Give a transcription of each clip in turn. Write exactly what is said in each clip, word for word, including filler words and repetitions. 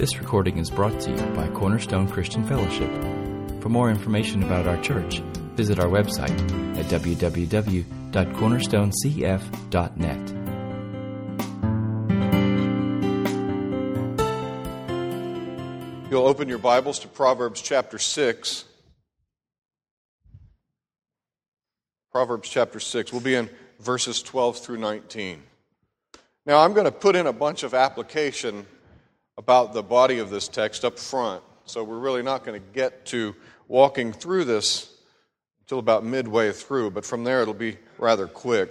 This recording is brought to you by Cornerstone Christian Fellowship. For more information about our church, visit our website at w w w dot cornerstone c f dot net. You'll open your Bibles to Proverbs chapter six. Proverbs chapter six. We'll be in verses twelve through nineteen. Now, I'm going to put in a bunch of application about the body of this text up front, so we're really not going to get to walking through this until about midway through, but from there it'll be rather quick.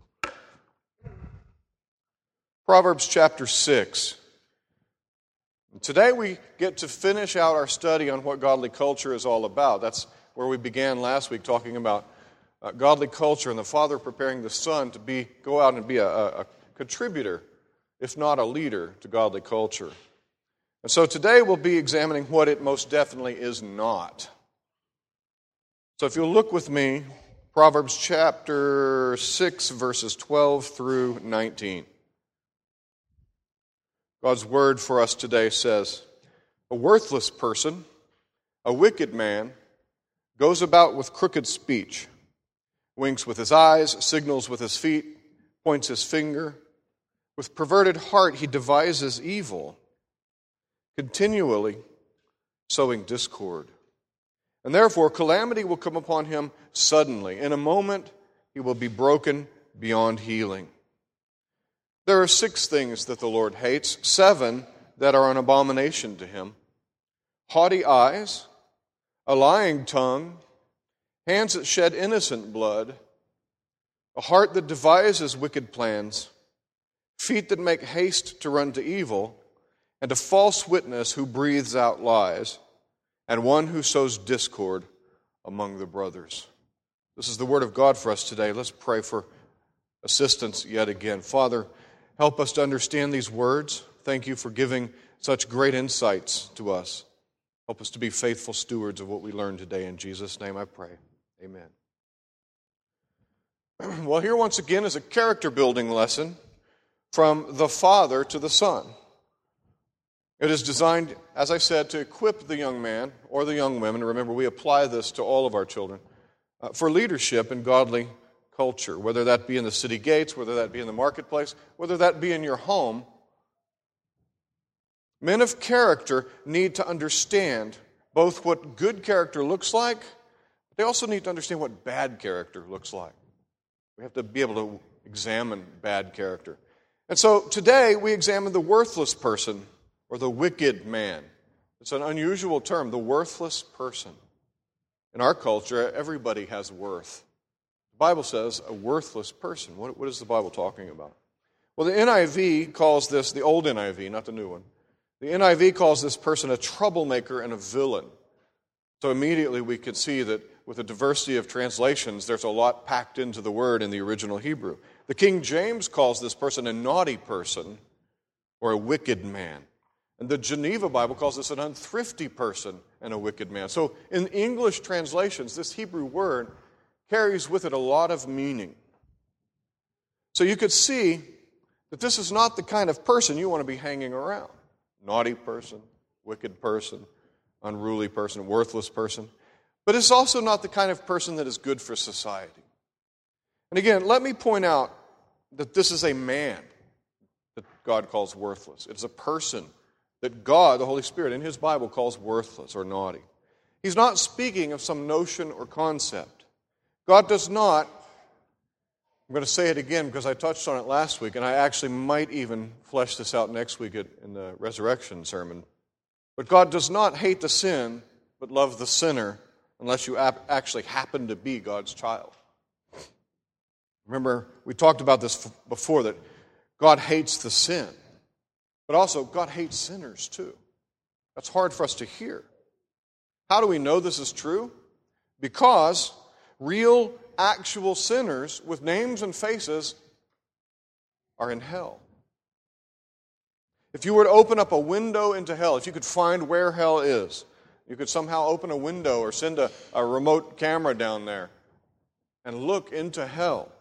Proverbs chapter six. Today we get to finish out our study on what godly culture is all about. That's where we began last week, talking about uh, godly culture and the Father preparing the Son to be go out and be a, a, a contributor, if not a leader, to godly culture. And so today we'll be examining what it most definitely is not. So if you'll look with me, Proverbs chapter six, verses twelve through nineteen. God's word for us today says, "A worthless person, a wicked man, goes about with crooked speech, winks with his eyes, signals with his feet, points his finger. With perverted heart he devises evil, continually sowing discord. And therefore calamity will come upon him suddenly. In a moment he will be broken beyond healing. There are six things that the Lord hates, seven that are an abomination to him: haughty eyes, a lying tongue, hands that shed innocent blood, a heart that devises wicked plans, feet that make haste to run to evil, and a false witness who breathes out lies, and one who sows discord among the brothers." This is the word of God for us today. Let's pray for assistance yet again. Father, help us to understand these words. Thank you for giving such great insights to us. Help us to be faithful stewards of what we learned today. In Jesus' name I pray. Amen. Well, here once again is a character building lesson from the Father to the Son. It is designed, as I said, to equip the young man or the young women. Remember, we apply this to all of our children, uh, for leadership in godly culture, whether that be in the city gates, whether that be in the marketplace, whether that be in your home. Men of character need to understand both what good character looks like, but they also need to understand what bad character looks like. We have to be able to examine bad character. And so today we examine the worthless person, or the wicked man. It's an unusual term, the worthless person. In our culture, everybody has worth. The Bible says a worthless person. What, what is the Bible talking about? Well, the N I V calls this, the old N I V, not the new one. The N I V calls this person a troublemaker and a villain. So immediately we can see that with a diversity of translations, there's a lot packed into the word in the original Hebrew. The King James calls this person a naughty person or a wicked man. And the Geneva Bible calls this an unthrifty person and a wicked man. So in English translations, this Hebrew word carries with it a lot of meaning. So you could see that this is not the kind of person you want to be hanging around. Naughty person, wicked person, unruly person, worthless person. But it's also not the kind of person that is good for society. And again, let me point out that this is a man that God calls worthless. It's a person that God, the Holy Spirit, in His Bible calls worthless or naughty. He's not speaking of some notion or concept. God does not, I'm going to say it again because I touched on it last week, and I actually might even flesh this out next week in the resurrection sermon. But God does not hate the sin, but love the sinner, unless you actually happen to be God's child. Remember, we talked about this before, that God hates the sin. But also, God hates sinners too. That's hard for us to hear. How do we know this is true? Because real, actual sinners with names and faces are in hell. If you were to open up a window into hell, if you could find where hell is, you could somehow open a window or send a, a remote camera down there and look into hell,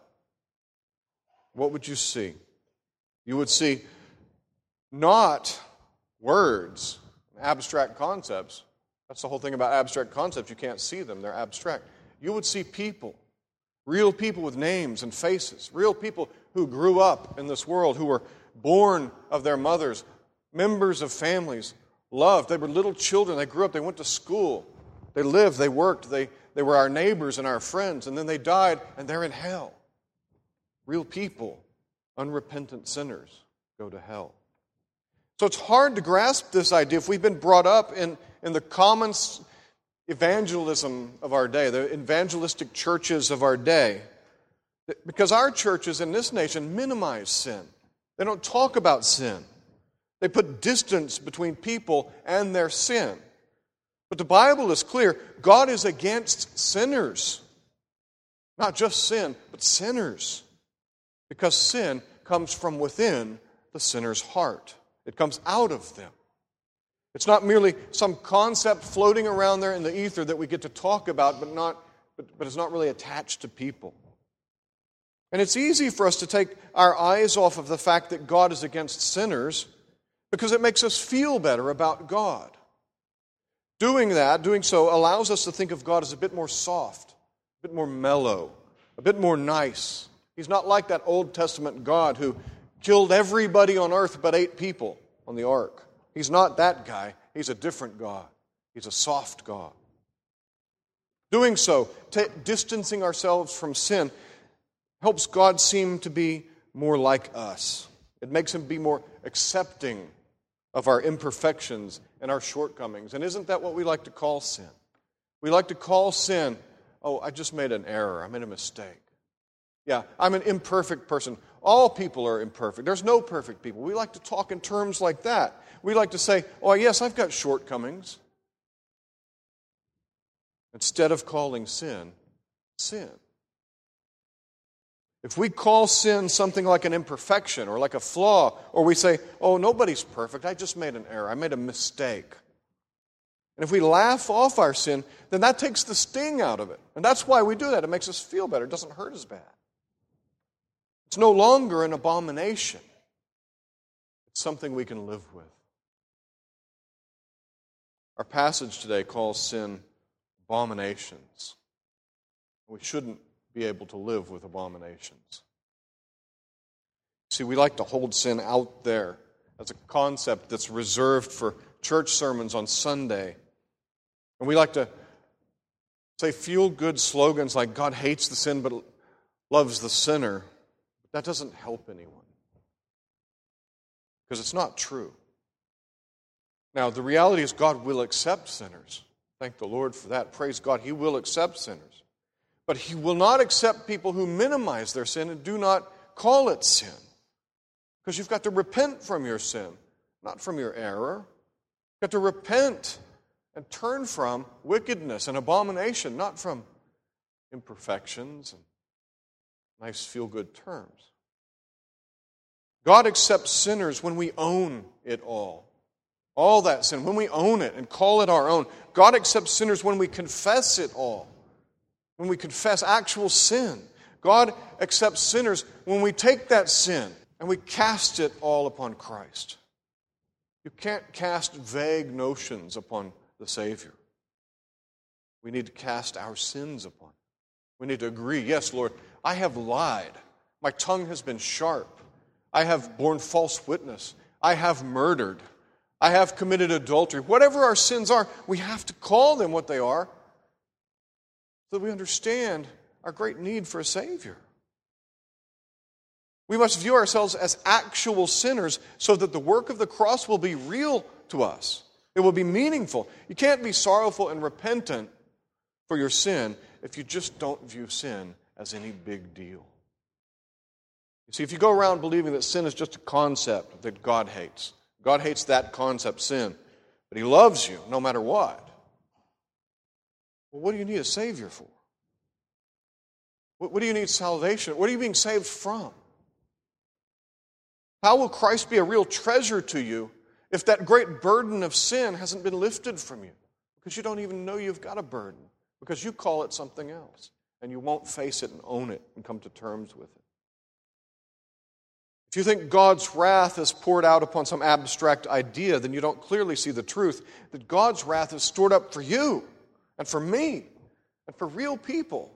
what would you see? You would see not words, abstract concepts. That's the whole thing about abstract concepts. You can't see them. They're abstract. You would see people, real people with names and faces, real people who grew up in this world, who were born of their mothers, members of families, loved. They were little children. They grew up. They went to school. They lived. They worked. They, they were our neighbors and our friends. And then they died, and they're in hell. Real people, unrepentant sinners, go to hell. So it's hard to grasp this idea if we've been brought up in, in the common evangelism of our day, the evangelistic churches of our day, because our churches in this nation minimize sin. They don't talk about sin. They put distance between people and their sin. But the Bible is clear. God is against sinners. Not just sin, but sinners. Because sin comes from within the sinner's heart. It comes out of them. It's not merely some concept floating around there in the ether that we get to talk about, but not, but, but it's not really attached to people. And it's easy for us to take our eyes off of the fact that God is against sinners because it makes us feel better about God. Doing that, doing so, allows us to think of God as a bit more soft, a bit more mellow, a bit more nice. He's not like that Old Testament God who killed everybody on earth but eight people on the ark. He's not that guy. He's a different God. He's a soft God. Doing so, t- distancing ourselves from sin, helps God seem to be more like us. It makes him be more accepting of our imperfections and our shortcomings. And isn't that what we like to call sin? We like to call sin, oh, I just made an error. I made a mistake. Yeah, I'm an imperfect person. All people are imperfect. There's no perfect people. We like to talk in terms like that. We like to say, oh, yes, I've got shortcomings. Instead of calling sin, sin. If we call sin something like an imperfection or like a flaw, or we say, oh, nobody's perfect, I just made an error, I made a mistake. And if we laugh off our sin, then that takes the sting out of it. And that's why we do that. It makes us feel better. It doesn't hurt as bad. It's no longer an abomination. It's something we can live with. Our passage today calls sin abominations. We shouldn't be able to live with abominations. See, we like to hold sin out there as a concept that's reserved for church sermons on Sunday. And we like to say feel-good slogans like God hates the sin but loves the sinner. But that doesn't help anyone. Because it's not true. Now, the reality is God will accept sinners. Thank the Lord for that. Praise God, He will accept sinners. But He will not accept people who minimize their sin and do not call it sin. Because you've got to repent from your sin, not from your error. You've got to repent and turn from wickedness and abomination, not from imperfections and nice feel-good terms. God accepts sinners when we own it all. All that sin, when we own it and call it our own. God accepts sinners when we confess it all. When we confess actual sin. God accepts sinners when we take that sin and we cast it all upon Christ. You can't cast vague notions upon the Savior. We need to cast our sins upon Him. We need to agree, yes, Lord, I have lied. My tongue has been sharp. I have borne false witness. I have murdered. I have committed adultery. Whatever our sins are, we have to call them what they are so that we understand our great need for a Savior. We must view ourselves as actual sinners so that the work of the cross will be real to us. It will be meaningful. You can't be sorrowful and repentant for your sin if you just don't view sin as any big deal. You see, if you go around believing that sin is just a concept that God hates, God hates that concept, sin, but He loves you no matter what. Well, what do you need a Savior for? What, what do you need salvation? What are you being saved from? How will Christ be a real treasure to you if that great burden of sin hasn't been lifted from you? Because you don't even know you've got a burden. Because you call it something else. And you won't face it and own it and come to terms with it. If you think God's wrath is poured out upon some abstract idea, then you don't clearly see the truth that God's wrath is stored up for you and for me and for real people.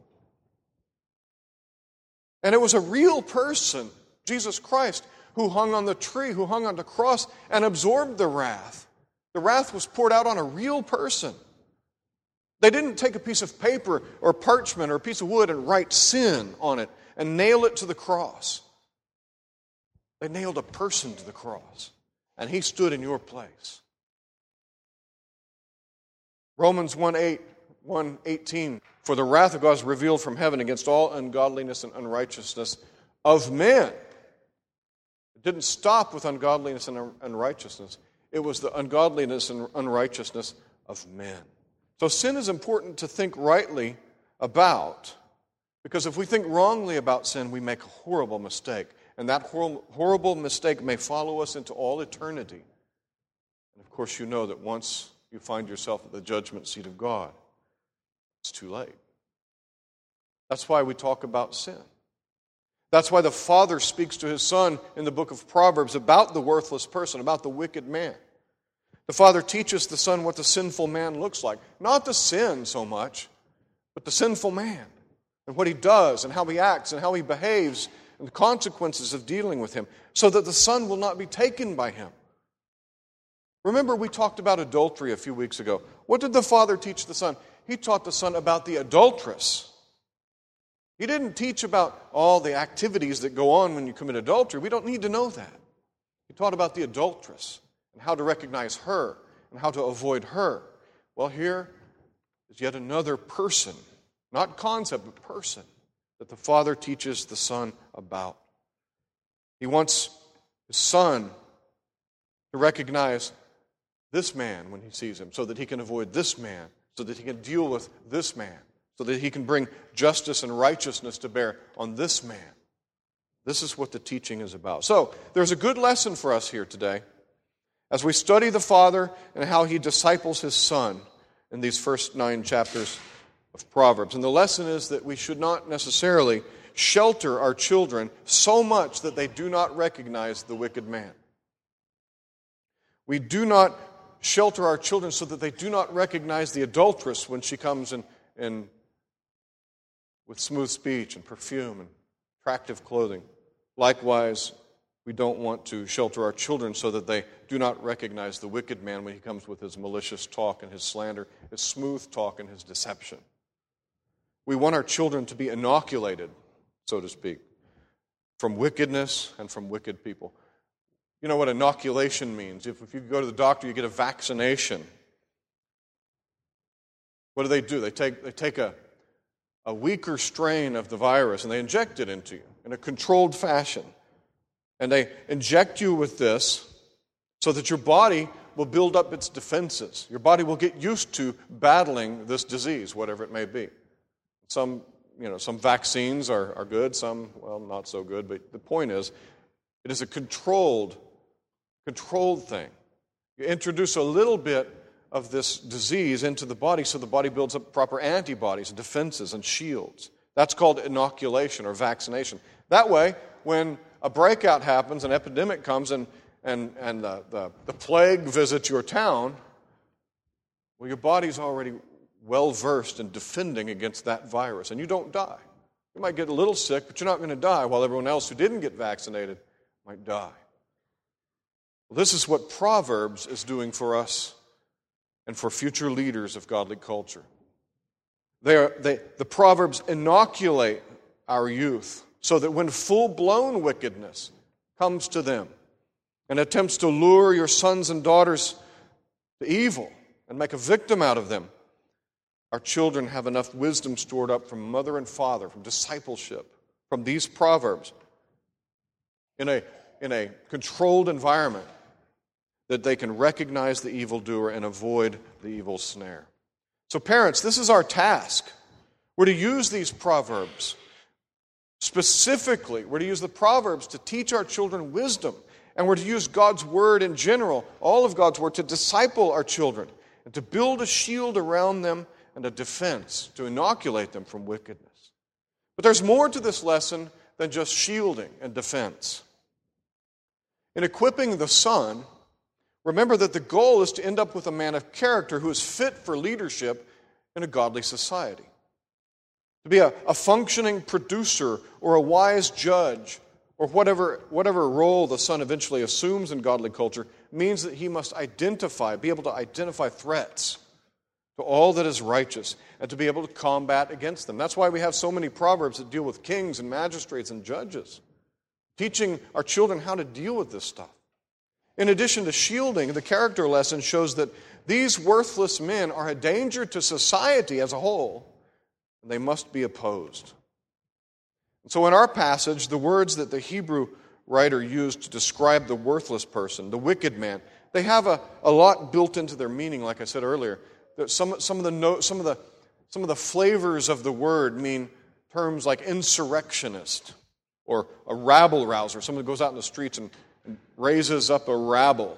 And it was a real person, Jesus Christ, who hung on the tree, who hung on the cross and absorbed the wrath. The wrath was poured out on a real person. They didn't take a piece of paper or parchment or a piece of wood and write sin on it and nail it to the cross. They nailed a person to the cross, and he stood in your place. Romans one eight, one eighteen, for the wrath of God is revealed from heaven against all ungodliness and unrighteousness of men. It didn't stop with ungodliness and unrighteousness. It was the ungodliness and unrighteousness of men. So sin is important to think rightly about, because if we think wrongly about sin, we make a horrible mistake. And that horrible mistake may follow us into all eternity. And of course, you know that once you find yourself at the judgment seat of God, it's too late. That's why we talk about sin. That's why the Father speaks to His Son in the book of Proverbs about the worthless person, about the wicked man. The Father teaches the Son what the sinful man looks like. Not the sin so much, but the sinful man, and what he does, and how he acts, and how he behaves, and the consequences of dealing with him, so that the Son will not be taken by him. Remember, we talked about adultery a few weeks ago. What did the Father teach the Son? He taught the Son about the adulteress. He didn't teach about all the activities that go on when you commit adultery. We don't need to know that. He taught about the adulteress and how to recognize her and how to avoid her. Well, here is yet another person, not concept, but person, that the Father teaches the Son about. He wants His Son to recognize this man when He sees him, so that He can avoid this man, so that He can deal with this man, so that He can bring justice and righteousness to bear on this man. This is what the teaching is about. So, there's a good lesson for us here today as we study the Father and how He disciples His Son in these first nine chapters of Proverbs. And the lesson is that we should not necessarily shelter our children so much that they do not recognize the wicked man. We do not shelter our children so that they do not recognize the adulteress when she comes in, in with smooth speech and perfume and attractive clothing. Likewise, we don't want to shelter our children so that they do not recognize the wicked man when he comes with his malicious talk and his slander, his smooth talk and his deception. We want our children to be inoculated, so to speak, from wickedness and from wicked people. You know what inoculation means? If, if you go to the doctor, you get a vaccination. What do they do? They take, they take a, a weaker strain of the virus and they inject it into you in a controlled fashion. And they inject you with this so that your body will build up its defenses. Your body will get used to battling this disease, whatever it may be. Some, you know, some vaccines are, are good, some, well, not so good. But the point is, it is a controlled, controlled thing. You introduce a little bit of this disease into the body so the body builds up proper antibodies and defenses and shields. That's called inoculation or vaccination. That way, when a breakout happens, an epidemic comes, and, and, and the, the, the plague visits your town, well, your body's already well-versed in defending against that virus, and you don't die. You might get a little sick, but you're not going to die, while everyone else who didn't get vaccinated might die. Well, this is what Proverbs is doing for us and for future leaders of godly culture. They are, they, the Proverbs inoculate our youth so that when full-blown wickedness comes to them and attempts to lure your sons and daughters to evil and make a victim out of them, our children have enough wisdom stored up from mother and father, from discipleship, from these Proverbs, in a, in a controlled environment, that they can recognize the evildoer and avoid the evil snare. So parents, this is our task. We're to use these Proverbs. Specifically, we're to use the Proverbs to teach our children wisdom. And we're to use God's Word in general, all of God's Word, to disciple our children and to build a shield around them and a defense to inoculate them from wickedness. But there's more to this lesson than just shielding and defense. In equipping the son, remember that the goal is to end up with a man of character who is fit for leadership in a godly society. To be a, a functioning producer or a wise judge or whatever, whatever role the son eventually assumes in godly culture means that he must identify, be able to identify threats to all that is righteous and to be able to combat against them. That's why we have so many proverbs that deal with kings and magistrates and judges, teaching our children how to deal with this stuff. In addition to shielding, the character lesson shows that these worthless men are a danger to society as a whole, and they must be opposed. And so in our passage, the words that the Hebrew writer used to describe the worthless person, the wicked man, they have a, a lot built into their meaning, like I said earlier. Some, some, of the no, some, of the, some of the flavors of the word mean terms like insurrectionist or a rabble-rouser, someone who goes out in the streets and, and raises up a rabble.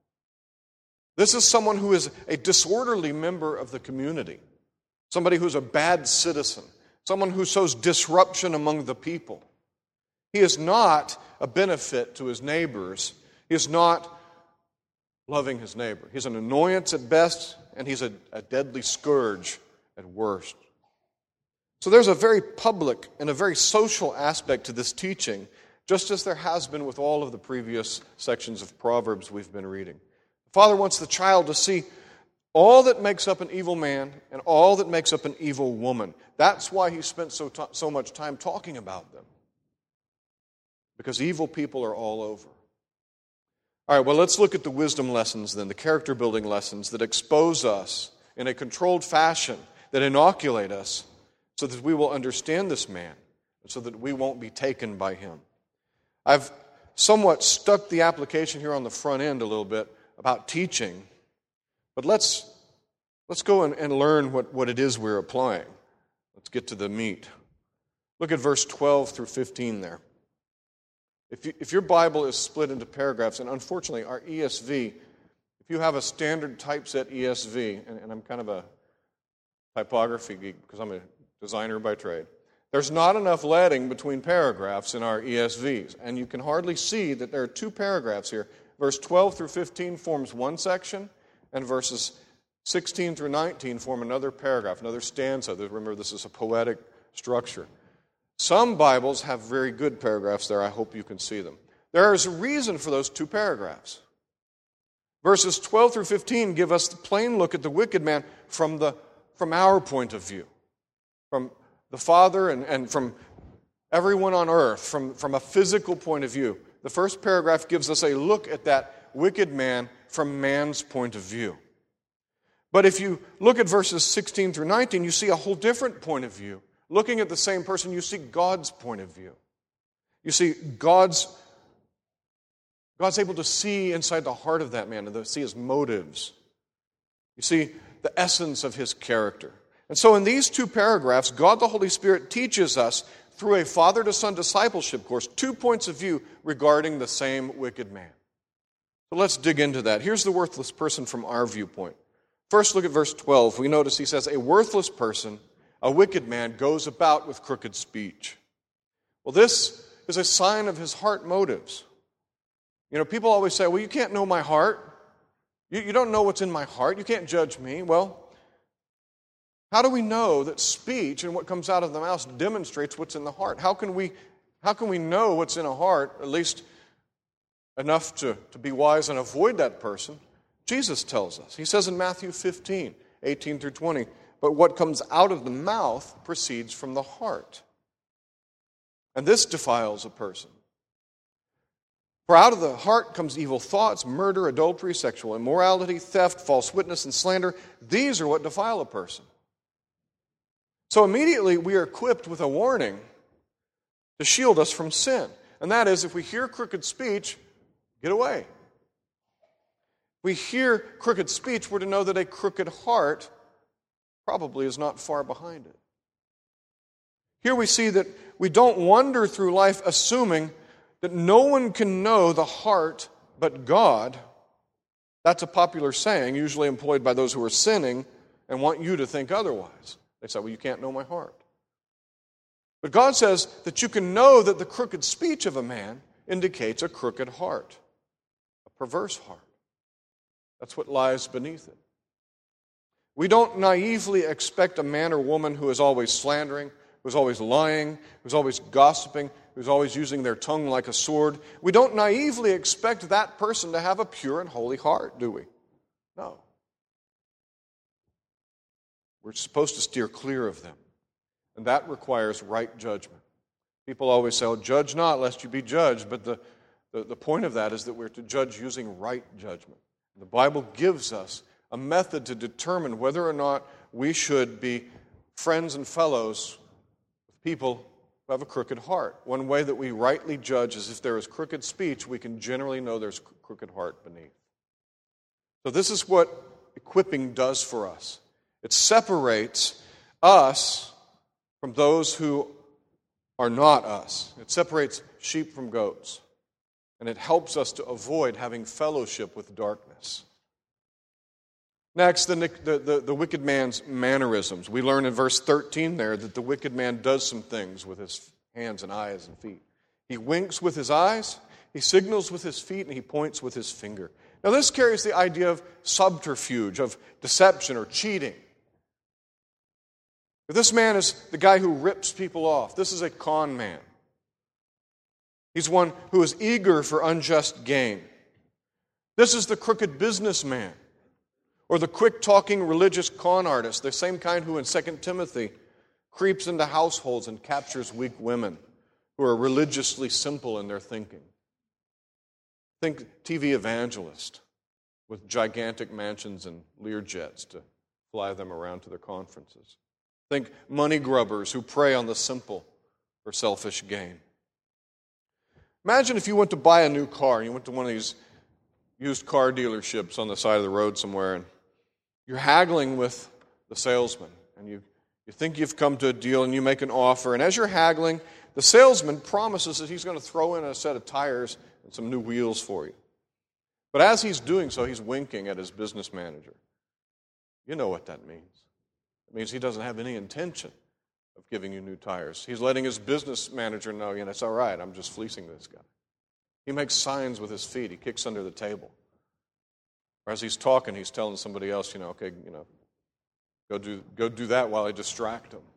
This is someone who is a disorderly member of the community, somebody who's a bad citizen, someone who sows disruption among the people. He is not a benefit to his neighbors. He is not loving his neighbor. He's an annoyance at best, and he's a, a deadly scourge at worst. So there's a very public and a very social aspect to this teaching, just as there has been with all of the previous sections of Proverbs we've been reading. The father wants the child to see all that makes up an evil man and all that makes up an evil woman. That's why he spent so, t- so much time talking about them. Because evil people are all over. All right, well, let's look at the wisdom lessons then, the character building lessons that expose us in a controlled fashion, that inoculate us so that we will understand this man, so that we won't be taken by him. I've somewhat stuck the application here on the front end a little bit about teaching, but let's, let's go and, and learn what, what it is we're applying. Let's get to the meat. Look at verse twelve through fifteen there. If, you, if your Bible is split into paragraphs, and unfortunately our E S V, if you have a standard typeset E S V, and, and I'm kind of a typography geek because I'm a designer by trade, there's not enough leading between paragraphs in our E S Vs, and you can hardly see that there are two paragraphs here. Verse twelve through fifteen forms one section, and verses sixteen through nineteen form another paragraph, another stanza. Remember, this is a poetic structure. Some Bibles have very good paragraphs there. I hope you can see them. There is a reason for those two paragraphs. Verses twelve through fifteen give us the plain look at the wicked man from, the, from our point of view, from the Father and, and from everyone on earth, from, from a physical point of view. The first paragraph gives us a look at that wicked man from man's point of view. But if you look at verses sixteen through nineteen, you see a whole different point of view. Looking at the same person, you see God's point of view. You see God's, God's able to see inside the heart of that man and to see his motives. You see the essence of his character. And so in these two paragraphs, God the Holy Spirit teaches us through a father-to-son discipleship course two points of view regarding the same wicked man. So let's dig into that. Here's the worthless person from our viewpoint. First, look at verse twelve. We notice he says, a worthless person, a wicked man, goes about with crooked speech. Well, this is a sign of his heart motives. You know, people always say, well, you can't know my heart. You, you don't know what's in my heart. You can't judge me. Well, how do we know that speech and what comes out of the mouth demonstrates what's in the heart? How can we, how can we know what's in a heart, at least enough to, to be wise and avoid that person? Jesus tells us. He says in Matthew fifteen, eighteen through twenty, but what comes out of the mouth proceeds from the heart. And this defiles a person. For out of the heart comes evil thoughts, murder, adultery, sexual immorality, theft, false witness, and slander. These are what defile a person. So immediately we are equipped with a warning to shield us from sin. And that is, if we hear crooked speech, get away. If we hear crooked speech, we're to know that a crooked heart probably is not far behind it. Here we see that we don't wander through life assuming that no one can know the heart but God. That's a popular saying, usually employed by those who are sinning and want you to think otherwise. They say, well, you can't know my heart. But God says that you can know that the crooked speech of a man indicates a crooked heart. perverse heart. That's what lies beneath it. We don't naively expect a man or woman who is always slandering, who's always lying, who's always gossiping, who's always using their tongue like a sword. We don't naively expect that person to have a pure and holy heart, do we? No. We're supposed to steer clear of them. And that requires right judgment. People always say, oh, judge not, lest you be judged. But the, the, the point of that is that we're to judge using right judgment. The Bible gives us a method to determine whether or not we should be friends and fellows with people who have a crooked heart. One way that we rightly judge is if there is crooked speech, we can generally know there's crooked heart beneath. So this is what equipping does for us. It separates us from those who are not us. It separates sheep from goats. And it helps us to avoid having fellowship with darkness. Next, the, the, the, the wicked man's mannerisms. We learn in verse thirteen there that the wicked man does some things with his hands and eyes and feet. He winks with his eyes, he signals with his feet, and he points with his finger. Now this carries the idea of subterfuge, of deception or cheating. This man is the guy who rips people off. This is a con man. He's one who is eager for unjust gain. This is the crooked businessman, or the quick-talking religious con artist, the same kind who in Second Timothy creeps into households and captures weak women who are religiously simple in their thinking. Think T V evangelist with gigantic mansions and Learjets to fly them around to their conferences. Think money grubbers who prey on the simple for selfish gain. Imagine if you went to buy a new car, and you went to one of these used car dealerships on the side of the road somewhere, and you're haggling with the salesman, and you, you think you've come to a deal, and you make an offer, and as you're haggling, the salesman promises that he's going to throw in a set of tires and some new wheels for you. But as he's doing so, he's winking at his business manager. You know what that means. It means he doesn't have any intention of giving you new tires. He's letting his business manager know, you know, it's all right, I'm just fleecing this guy. He makes signs with his feet. He kicks under the table. Or as he's talking, he's telling somebody else, you know, okay, you know, go do, go do that while I distract him.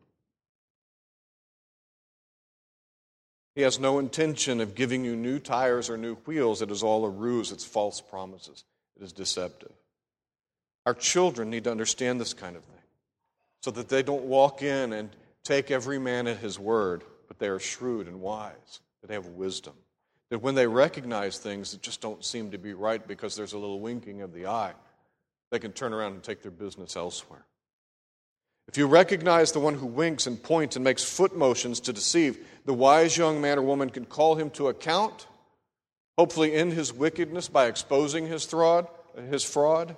He has no intention of giving you new tires or new wheels. It is all a ruse. It's false promises. It is deceptive. Our children need to understand this kind of thing, so that they don't walk in and take every man at his word, but they are shrewd and wise, that they have wisdom. That when they recognize things that just don't seem to be right because there's a little winking of the eye, they can turn around and take their business elsewhere. If you recognize the one who winks and points and makes foot motions to deceive, the wise young man or woman can call him to account, hopefully end his wickedness by exposing his fraud, his fraud,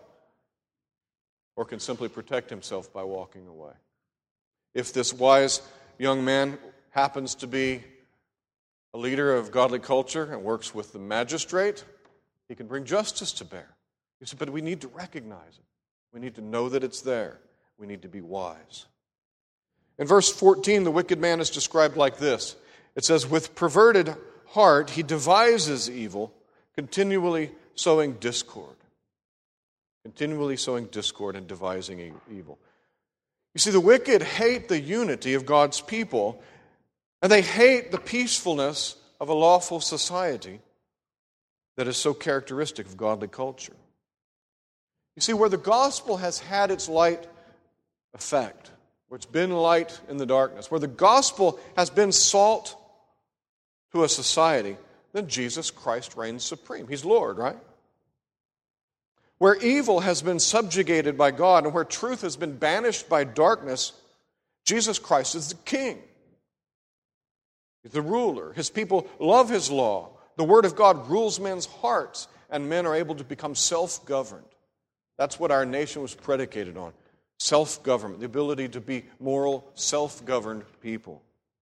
or can simply protect himself by walking away. If this wise young man happens to be a leader of godly culture and works with the magistrate, he can bring justice to bear. You say, but we need to recognize it. We need to know that it's there. We need to be wise. In verse fourteen, the wicked man is described like this. It says, with perverted heart he devises evil, continually sowing discord. Continually sowing discord and devising e- evil. You see, the wicked hate the unity of God's people, and they hate the peacefulness of a lawful society that is so characteristic of godly culture. You see, where the gospel has had its light effect, where it's been light in the darkness, where the gospel has been salt to a society, then Jesus Christ reigns supreme. He's Lord, right? Where evil has been subjugated by God and where truth has been banished by darkness, Jesus Christ is the King. He's the ruler. His people love His law. The Word of God rules men's hearts, and men are able to become self-governed. That's what our nation was predicated on. Self-government, the ability to be moral, self-governed people.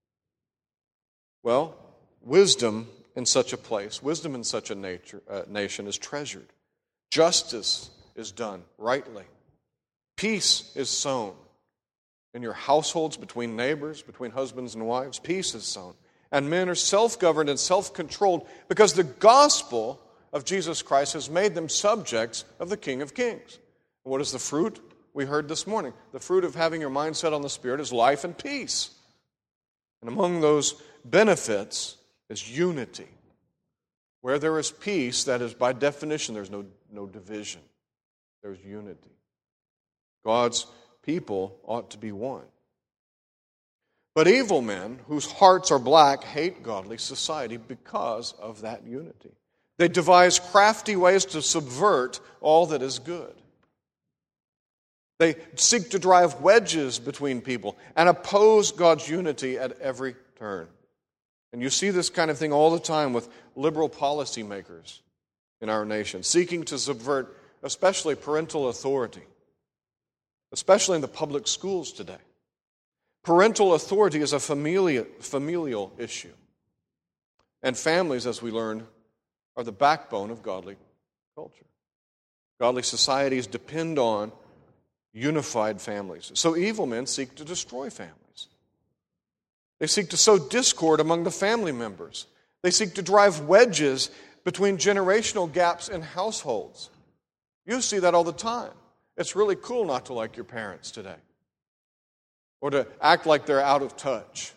Well, wisdom in such a place, wisdom in such a nature, uh, nation is treasured. Justice is done rightly. Peace is sown. In your households, between neighbors, between husbands and wives, peace is sown. And men are self-governed and self-controlled because the gospel of Jesus Christ has made them subjects of the King of Kings. And what is the fruit? We heard this morning. The fruit of having your mind set on the Spirit is life and peace. And among those benefits is unity. Where there is peace, that is by definition, there's no, no division. There's unity. God's people ought to be one. But evil men, whose hearts are black, hate godly society because of that unity. They devise crafty ways to subvert all that is good. They seek to drive wedges between people and oppose God's unity at every turn. And you see this kind of thing all the time with liberal policymakers in our nation, seeking to subvert especially parental authority, especially in the public schools today. Parental authority is a familial, familial issue. And families, as we learned, are the backbone of godly culture. Godly societies depend on unified families. So evil men seek to destroy families. They seek to sow discord among the family members. They seek to drive wedges between generational gaps in households. You see that all the time. It's really cool not to like your parents today, or to act like they're out of touch.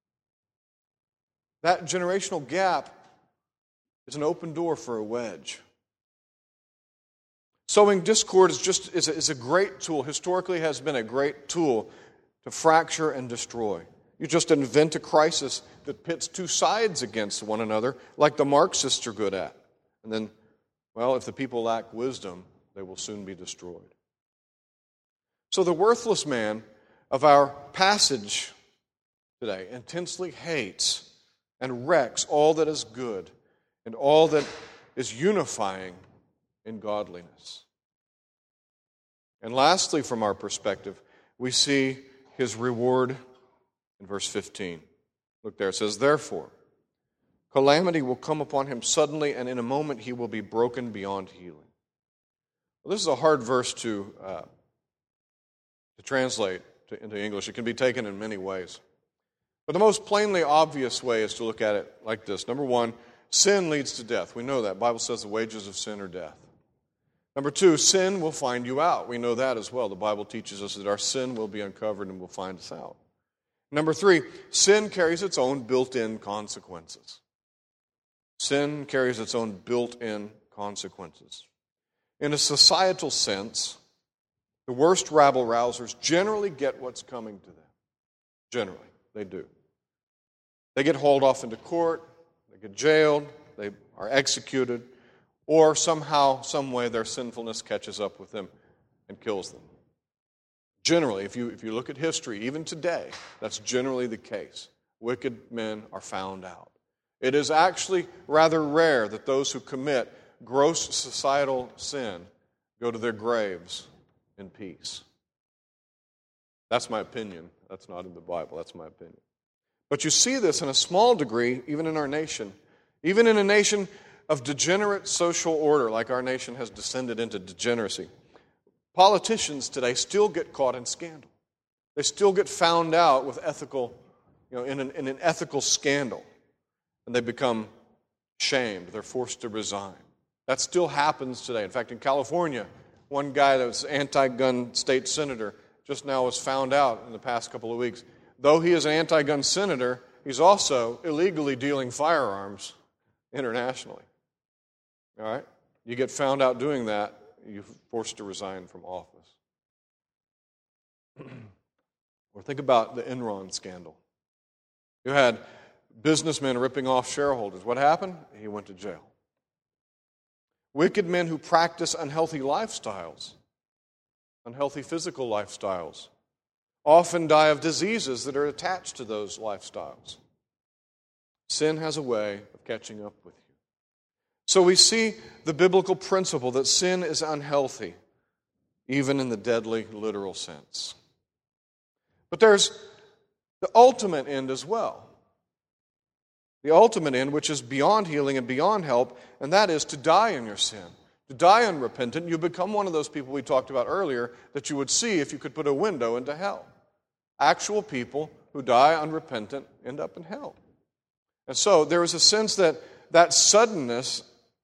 That generational gap is an open door for a wedge. Sowing discord is just is a, is a great tool, historically has been a great tool to fracture and destroy. You just invent a crisis that pits two sides against one another, like the Marxists are good at. And then, well, if the people lack wisdom, they will soon be destroyed. So the worthless man of our passage today intensely hates and wrecks all that is good and all that is unifying in godliness. And lastly, from our perspective, we see his reward in verse fifteen. Look there, it says, "Therefore, calamity will come upon him suddenly, and in a moment he will be broken beyond healing." Well, this is a hard verse to, uh, to translate to, into English. It can be taken in many ways. But the most plainly obvious way is to look at it like this. Number one, sin leads to death. We know that. The Bible says the wages of sin are death. Number two, sin will find you out. We know that as well. The Bible teaches us that our sin will be uncovered and will find us out. Number three, sin carries its own built-in consequences. Sin carries its own built-in consequences. In a societal sense, the worst rabble-rousers generally get what's coming to them. Generally, they do. They get hauled off into court, they get jailed, they are executed, or somehow, some way, their sinfulness catches up with them and kills them. Generally, if you, if you look at history, even today, that's generally the case. Wicked men are found out. It is actually rather rare that those who commit gross societal sin go to their graves in peace. That's my opinion. That's not in the Bible. That's my opinion. But you see this in a small degree, even in our nation. Even in a nation of degenerate social order, like our nation has descended into degeneracy. Politicians today still get caught in scandal. They still get found out with ethical, you know, in an, in an ethical scandal. And they become shamed. They're forced to resign. That still happens today. In fact, in California, one guy that was anti-gun state senator just now was found out in the past couple of weeks. Though he is an anti-gun senator, he's also illegally dealing firearms internationally. All right? You get found out doing that, you're forced to resign from office. Or think about the Enron scandal. You had businessmen ripping off shareholders. What happened? He went to jail. Wicked men who practice unhealthy lifestyles, unhealthy physical lifestyles, often die of diseases that are attached to those lifestyles. Sin has a way of catching up with you. So we see the biblical principle that sin is unhealthy, even in the deadly literal sense. But there's the ultimate end as well. The ultimate end, which is beyond healing and beyond help, and that is to die in your sin. To die unrepentant, you become one of those people we talked about earlier that you would see if you could put a window into hell. Actual people who die unrepentant end up in hell. And so there is a sense that that suddenness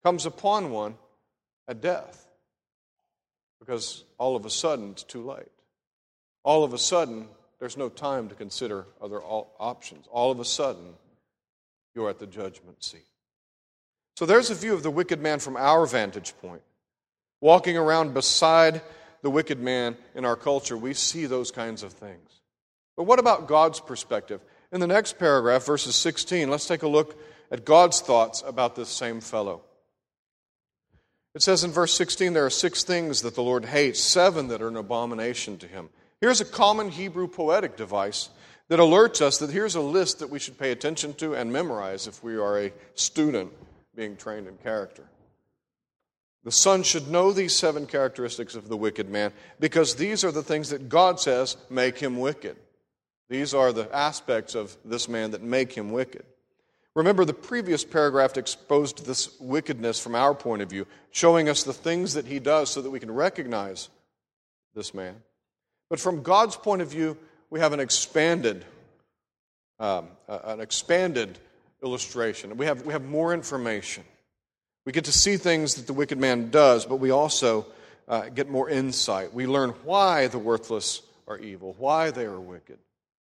comes upon one at death. Because all of a sudden, it's too late. All of a sudden, there's no time to consider other options. All of a sudden, you're at the judgment seat. So there's a view of the wicked man from our vantage point. Walking around beside the wicked man in our culture, we see those kinds of things. But what about God's perspective? In the next paragraph, verses sixteen, let's take a look at God's thoughts about this same fellow. It says in verse sixteen, there are six things that the Lord hates, seven that are an abomination to him. Here's a common Hebrew poetic device that alerts us that here's a list that we should pay attention to and memorize if we are a student being trained in character. The son should know these seven characteristics of the wicked man because these are the things that God says make him wicked. These are the aspects of this man that make him wicked. Remember, the previous paragraph exposed this wickedness from our point of view, showing us the things that he does so that we can recognize this man. But from God's point of view, we have an expanded, um, an expanded illustration. We have, we have more information. We get to see things that the wicked man does, but we also uh, get more insight. We learn why the worthless are evil, why they are wicked.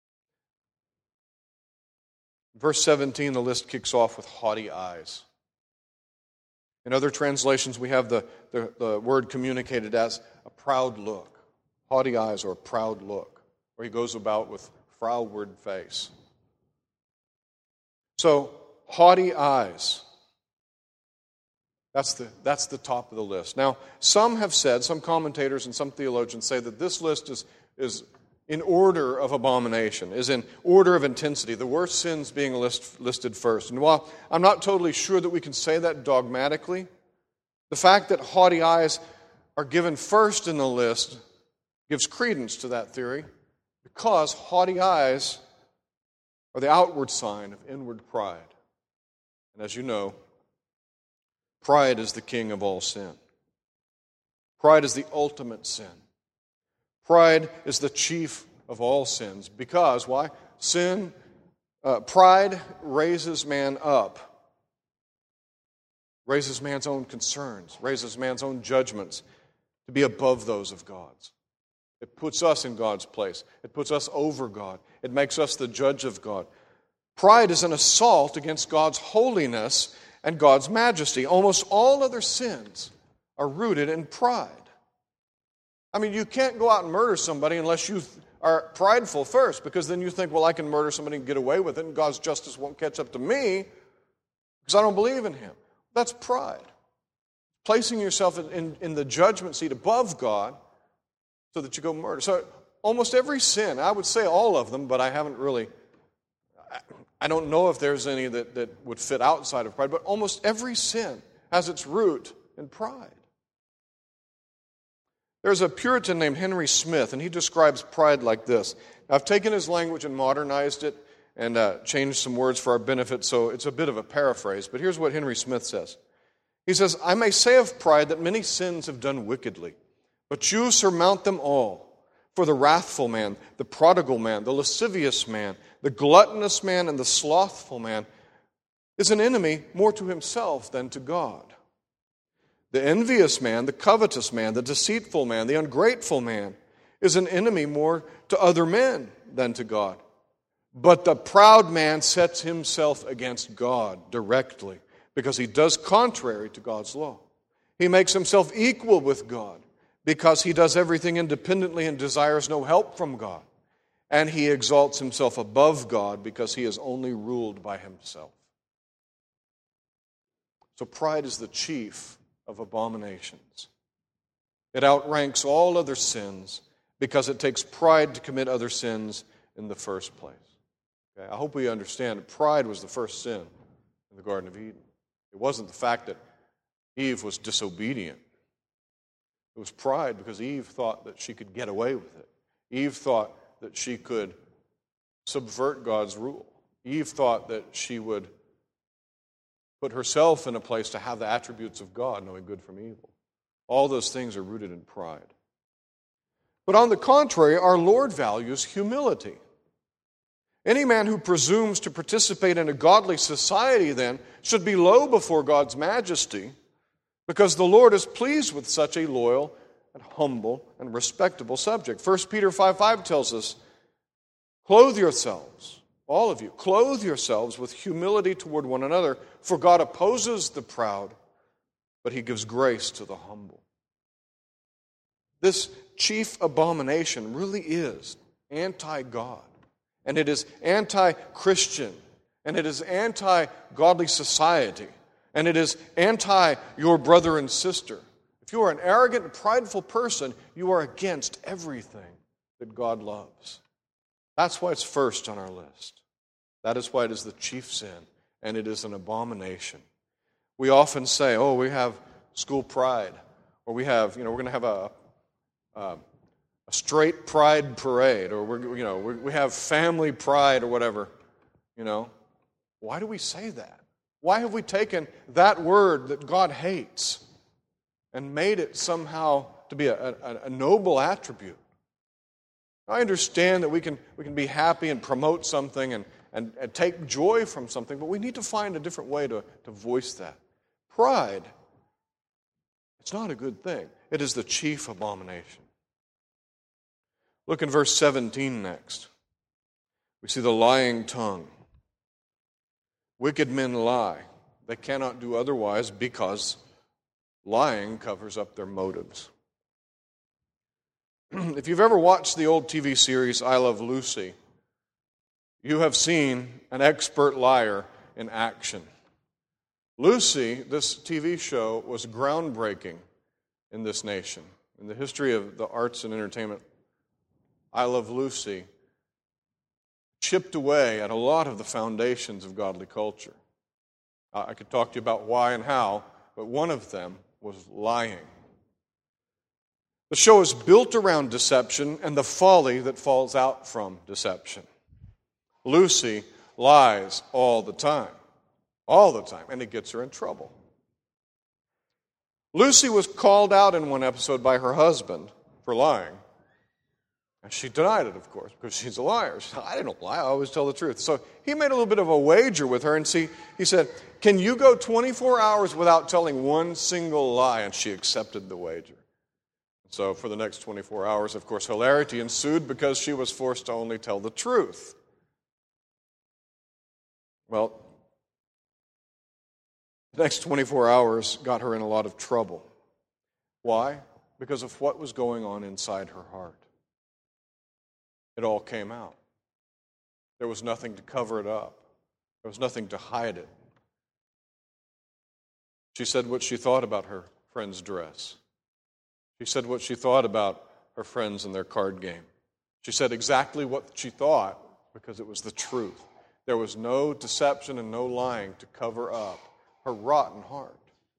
Verse seventeen, the list kicks off with haughty eyes. In other translations, we have the, the, the word communicated as a proud look. Haughty eyes or a proud look. Or he goes about with froward face. So, haughty eyes. That's the, that's the top of the list. Now, some have said, some commentators and some theologians say that this list is, is in order of abomination, is in order of intensity, the worst sins being list, listed first. And while I'm not totally sure that we can say that dogmatically, the fact that haughty eyes are given first in the list gives credence to that theory because haughty eyes are the outward sign of inward pride. And as you know, pride is the king of all sin. Pride is the ultimate sin. Pride is the chief of all sins because, why? Sin, uh, pride raises man up, raises man's own concerns, raises man's own judgments to be above those of God's. It puts us in God's place. It puts us over God. It makes us the judge of God. Pride is an assault against God's holiness and God's majesty. Almost all other sins are rooted in pride. I mean, you can't go out and murder somebody unless you are prideful first, because then you think, well, I can murder somebody and get away with it, and God's justice won't catch up to me because I don't believe in him. That's pride. Placing yourself in, in, in the judgment seat above God so that you go murder. So almost every sin, I would say all of them, but I haven't really, I don't know if there's any that, that would fit outside of pride, but almost every sin has its root in pride. There's a Puritan named Henry Smith, and he describes pride like this. Now, I've taken his language and modernized it and uh, changed some words for our benefit, so it's a bit of a paraphrase. But here's what Henry Smith says. He says, I may say of pride that many sins have done wickedly, but you surmount them all. For the wrathful man, the prodigal man, the lascivious man, the gluttonous man, and the slothful man is an enemy more to himself than to God. The envious man, the covetous man, the deceitful man, the ungrateful man is an enemy more to other men than to God. But the proud man sets himself against God directly because he does contrary to God's law. He makes himself equal with God because he does everything independently and desires no help from God. And he exalts himself above God because he is only ruled by himself. So pride is the chief of abominations. It outranks all other sins because it takes pride to commit other sins in the first place. Okay? I hope we understand that pride was the first sin in the Garden of Eden. It wasn't the fact that Eve was disobedient. It was pride because Eve thought that she could get away with it. Eve thought that she could subvert God's rule. Eve thought that she would put herself in a place to have the attributes of God, knowing good from evil. All those things are rooted in pride. But on the contrary, our Lord values humility. Any man who presumes to participate in a godly society, then, should be low before God's majesty, because the Lord is pleased with such a loyal and humble and respectable subject. First Peter five five tells us, clothe yourselves, all of you, clothe yourselves with humility toward one another, for God opposes the proud, but he gives grace to the humble. This chief abomination really is anti-God, and it is anti-Christian, and it is anti-godly society, and it is anti your brother and sister. If you are an arrogant and prideful person, you are against everything that God loves. That's why it's first on our list. That is why it is the chief sin, and it is an abomination. We often say, oh, we have school pride, or we have, you know, we're going to have a, a, a straight pride parade, or we're, you know, we we have family pride or whatever, you know. Why do we say that? Why have we taken that word that God hates and made it somehow to be a, a, a noble attribute? I understand that we can we can be happy and promote something and, and, and take joy from something, but we need to find a different way to, to voice that. Pride, it's not a good thing. It is the chief abomination. Look in verse seventeen next. We see the lying tongue. Wicked men lie. They cannot do otherwise because lying covers up their motives. If you've ever watched the old T V series I Love Lucy, you have seen an expert liar in action. Lucy, this T V show, was groundbreaking in this nation. In the history of the arts and entertainment, I Love Lucy chipped away at a lot of the foundations of godly culture. Uh, I could talk to you about why and how, but one of them was lying. The show is built around deception and the folly that falls out from deception. Lucy lies all the time, all the time, and it gets her in trouble. Lucy was called out in one episode by her husband for lying. And she denied it, of course, because she's a liar. She said, I didn't lie, I always tell the truth. So he made a little bit of a wager with her, and see, he said, can you go twenty-four hours without telling one single lie? And she accepted the wager. So for the next twenty-four hours, of course, hilarity ensued because she was forced to only tell the truth. Well, the next twenty-four hours got her in a lot of trouble. Why? Because of what was going on inside her heart. It all came out. There was nothing to cover it up. There was nothing to hide it. She said what she thought about her friend's dress. She said what she thought about her friends and their card game. She said exactly what she thought because it was the truth. There was no deception and no lying to cover up her rotten heart.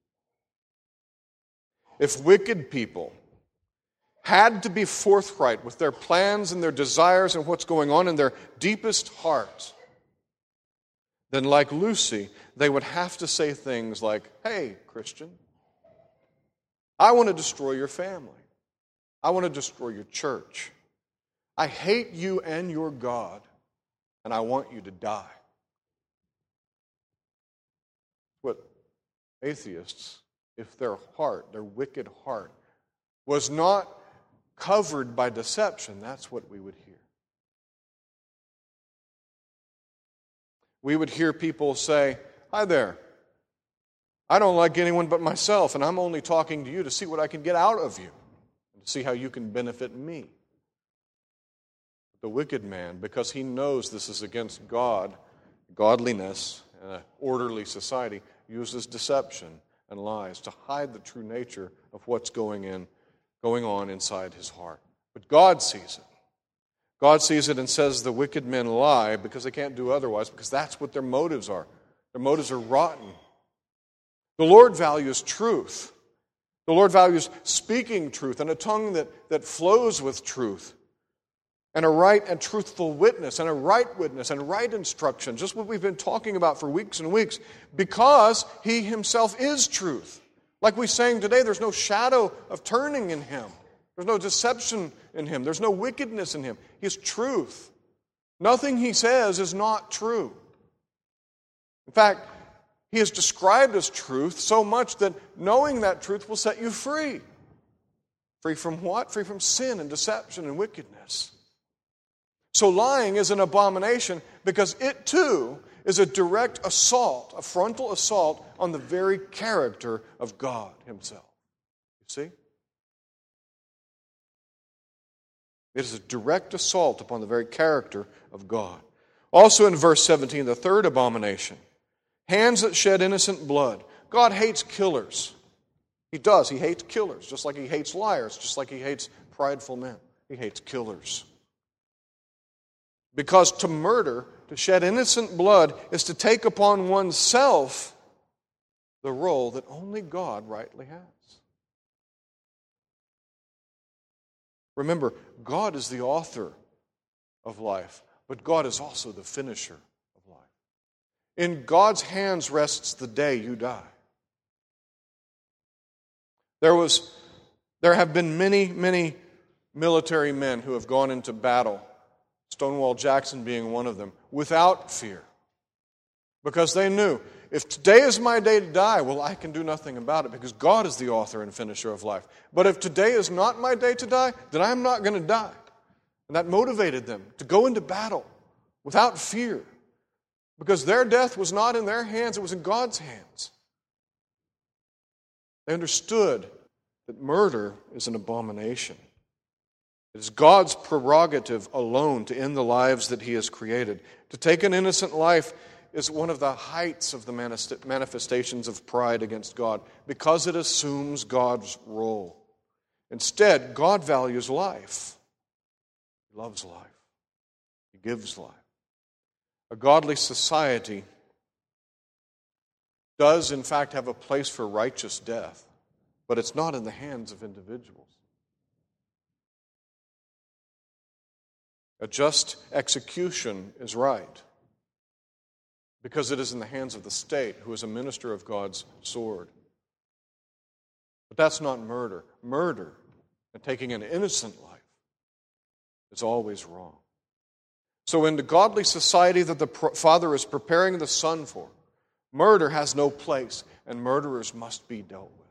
If wicked people had to be forthright with their plans and their desires and what's going on in their deepest hearts, then like Lucy, they would have to say things like, hey, Christian, I want to destroy your family. I want to destroy your church. I hate you and your God, and I want you to die. What atheists, if their heart, their wicked heart, was not covered by deception, that's what we would hear. We would hear people say, hi there, I don't like anyone but myself, and I'm only talking to you to see what I can get out of you, and to see how you can benefit me. The wicked man, because he knows this is against God, godliness, and an orderly society, uses deception and lies to hide the true nature of what's going in, going on inside his heart. But God sees it. God sees it and says the wicked men lie because they can't do otherwise, because that's what their motives are. Their motives are rotten. The Lord values truth. The Lord values speaking truth and a tongue that, that flows with truth, and a right and truthful witness, and a right witness, and right instruction, just what we've been talking about for weeks and weeks, because He Himself is truth. Like we sang today, there's no shadow of turning in Him. There's no deception in Him. There's no wickedness in Him. He is truth. Nothing He says is not true. In fact, He is described as truth so much that knowing that truth will set you free. Free from what? Free from sin and deception and wickedness. So lying is an abomination because it too is a direct assault, a frontal assault on the very character of God Himself. You see? It is a direct assault upon the very character of God. Also in verse seventeen, the third abomination, hands that shed innocent blood. God hates killers. He does. He hates killers, just like He hates liars, just like He hates prideful men. He hates killers. Because to murder, to shed innocent blood, is to take upon oneself the role that only God rightly has. Remember, God is the author of life, but God is also the finisher of life. In God's hands rests the day you die. There was, there have been many, many military men who have gone into battle, Stonewall Jackson being one of them, without fear. Because they knew, if today is my day to die, well, I can do nothing about it because God is the author and finisher of life. But if today is not my day to die, then I'm not going to die. And that motivated them to go into battle without fear. Because their death was not in their hands, it was in God's hands. They understood that murder is an abomination. It is God's prerogative alone to end the lives that He has created. To take an innocent life is one of the heights of the manifestations of pride against God because it assumes God's role. Instead, God values life. He loves life. He gives life. A godly society does, in fact, have a place for righteous death, but it's not in the hands of individuals. A just execution is right because it is in the hands of the state, who is a minister of God's sword. But that's not murder. Murder and taking an innocent life is always wrong. So in the godly society that the Father is preparing the Son for, murder has no place, and murderers must be dealt with.